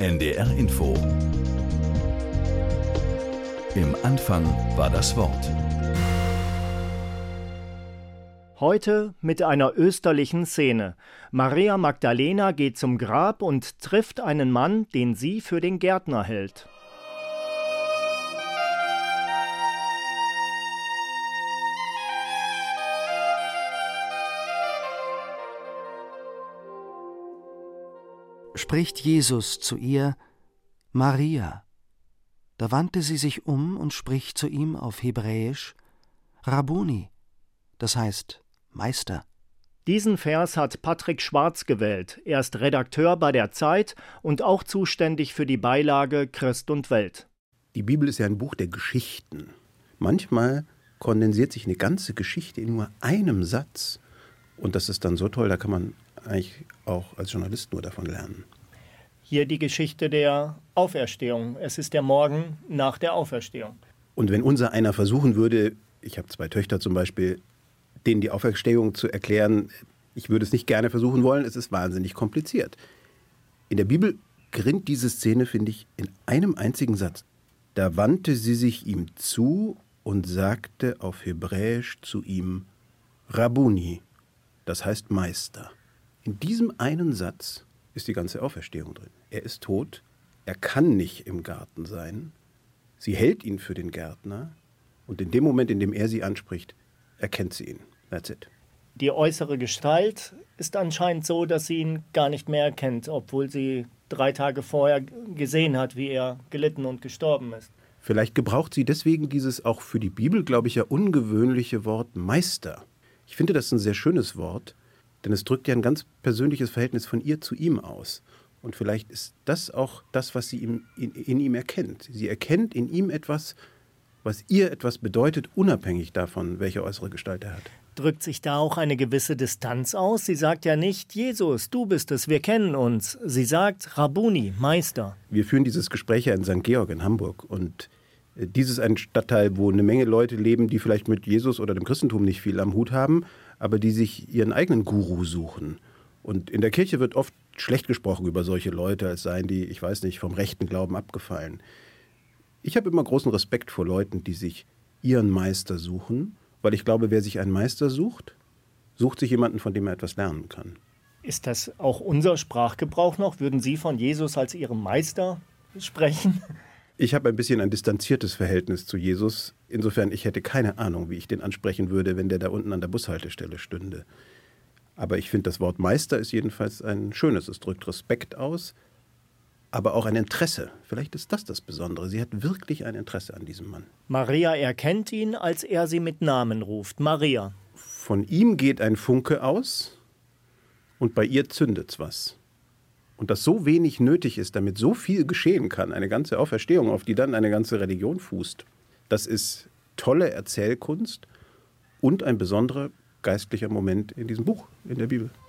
NDR Info. Im Anfang war das Wort. Heute mit einer österlichen Szene. Maria Magdalena geht zum Grab und trifft einen Mann, den sie für den Gärtner hält. Spricht Jesus zu ihr: Maria. Da wandte sie sich um und spricht zu ihm auf Hebräisch: Rabbuni, das heißt Meister. Diesen Vers hat Patrick Schwarz gewählt. Er ist Redakteur bei der Zeit und auch zuständig für die Beilage Christ und Welt. Die Bibel ist ja ein Buch der Geschichten. Manchmal kondensiert sich eine ganze Geschichte in nur einem Satz. Und das ist dann so toll, da kann man eigentlich auch als Journalist nur davon lernen. Hier die Geschichte der Auferstehung. Es ist der Morgen nach der Auferstehung. Und wenn unser einer versuchen würde, ich habe 2 Töchter zum Beispiel, denen die Auferstehung zu erklären, ich würde es nicht gerne versuchen wollen, es ist wahnsinnig kompliziert. In der Bibel grinnt diese Szene, finde ich, in einem einzigen Satz. Da wandte sie sich ihm zu und sagte auf Hebräisch zu ihm: Rabbuni, das heißt Meister. In diesem einen Satz ist die ganze Auferstehung drin. Er ist tot, er kann nicht im Garten sein. Sie hält ihn für den Gärtner und in dem Moment, in dem er sie anspricht, erkennt sie ihn. That's it. Die äußere Gestalt ist anscheinend so, dass sie ihn gar nicht mehr erkennt, obwohl sie 3 Tage vorher gesehen hat, wie er gelitten und gestorben ist. Vielleicht gebraucht sie deswegen dieses auch für die Bibel, glaube ich, ja ungewöhnliche Wort Meister. Ich finde das ein sehr schönes Wort, denn es drückt ja ein ganz persönliches Verhältnis von ihr zu ihm aus. Und vielleicht ist das auch das, was sie in ihm erkennt. Sie erkennt in ihm etwas, was ihr etwas bedeutet, unabhängig davon, welche äußere Gestalt er hat. Drückt sich da auch eine gewisse Distanz aus? Sie sagt ja nicht: Jesus, du bist es, wir kennen uns. Sie sagt: Rabbuni, Meister. Wir führen dieses Gespräch ja in St. Georg in Hamburg. Und dies ist ein Stadtteil, wo eine Menge Leute leben, die vielleicht mit Jesus oder dem Christentum nicht viel am Hut haben, aber die sich ihren eigenen Guru suchen. Und in der Kirche wird oft schlecht gesprochen über solche Leute, als seien die, ich weiß nicht, vom rechten Glauben abgefallen. Ich habe immer großen Respekt vor Leuten, die sich ihren Meister suchen, weil ich glaube, wer sich einen Meister sucht, sucht sich jemanden, von dem er etwas lernen kann. Ist das auch unser Sprachgebrauch noch? Würden Sie von Jesus als Ihrem Meister sprechen? Ich habe ein bisschen ein distanziertes Verhältnis zu Jesus. Insofern, ich hätte keine Ahnung, wie ich den ansprechen würde, wenn der da unten an der Bushaltestelle stünde. Aber ich finde, das Wort Meister ist jedenfalls ein schönes. Es drückt Respekt aus, aber auch ein Interesse. Vielleicht ist das Besondere. Sie hat wirklich ein Interesse an diesem Mann. Maria erkennt ihn, als er sie mit Namen ruft. Maria. Von ihm geht ein Funke aus und bei ihr zündet's was. Und das so wenig nötig ist, damit so viel geschehen kann, eine ganze Auferstehung, auf die dann eine ganze Religion fußt. Das ist tolle Erzählkunst und ein besonderer geistlicher Moment in diesem Buch, in der Bibel.